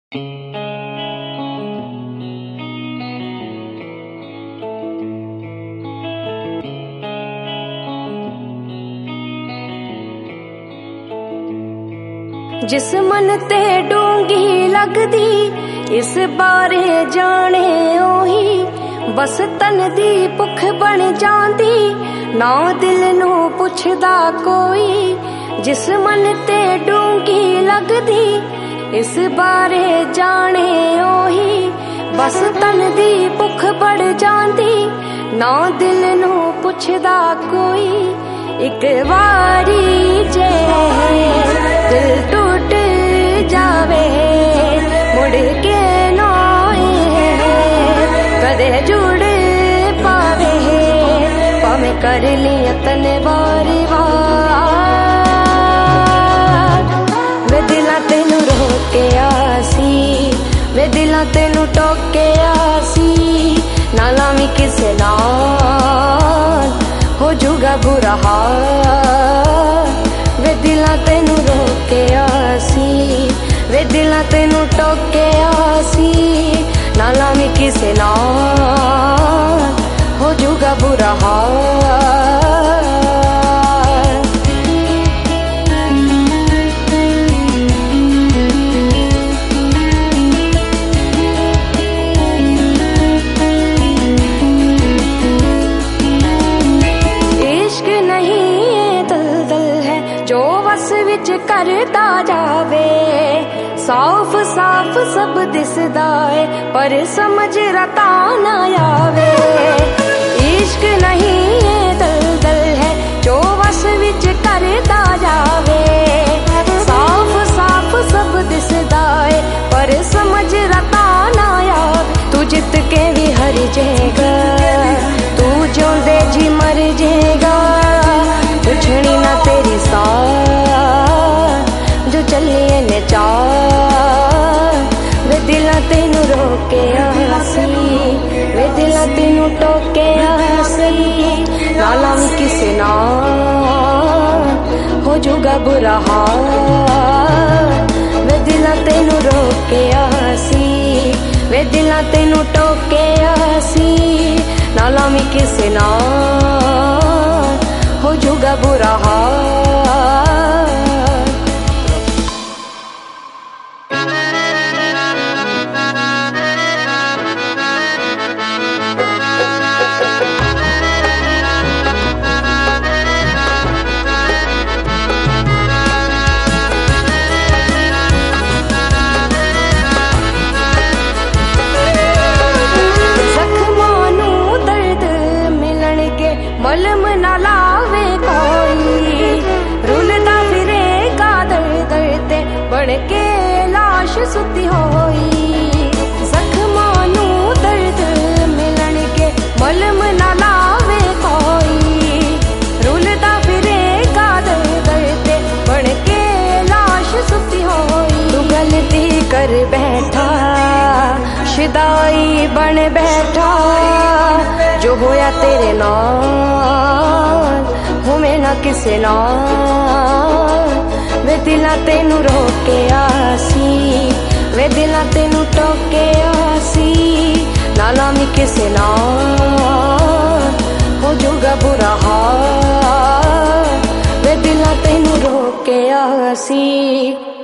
जिस मन ते डूंगी लगदी इस बारे जाने ओही बस तन दी भुख बन जांदी ना दिल नू पुछदा कोई। जिस मन ते डूंगी लगदी इस बारे जाने ओही बस तन दी भुख बढ़ जांदी ना दिल नू पुछदा कोई। एक वारी जे दिल टूट जावे मुड़ के ना कदे जुड़ पावे भावे कर लिया तने बारी बार। वे दिला तेनू रोके आसी वे दिला तेनू टोके आसी ना लावी किसे नाल हो जूगा बुरा हाल। वे दिला तेनू रोके आसी वे दिला तेनू टोके आसी ना लावी किसे नाल हो जूगा बुरा हाल। करता जावे साफ साफ सब दिसदा है पर समझ रता ना आवे। इश्क नहीं है दलदल है जो वस विच करता जावे साफ साफ सब दिसदा है पर समझ रता ना आवे। तू जित के भी हर जाएगा तू जोंदे जी मर जाएगा पुछनी ना तेरी जो चलिए ने चाल। वे दिला तेनू रोके आसी वे दिला तेनू टोके आसी ना लावी किसे नाल हो जूगा बुरा हाल। वे दिला तेनू रोके आसी वे दिला तेनू टोके आसी ना लावी किसे नाल हो जूगा बुरा हाल। मलम ना लावे कोई रुलदा फिरेगा दर दर ते बन के लाश सुती होई। जख्मां नू दर्द मिलन के मलम ना लावे कोई रुलदा फिरेगा दर दर ते बन के लाश सुती होई। तू गलती कर बैठा शिदाई बन बैठा जो होया तेरे नाल होवे ना किसे नाल। वे दिला तेनू रोके आसी वे दिला तेनू टोके आसी ना लावी किसे नाल हो जूगा बुरा हाल। वे दिला तेनू रोके आसी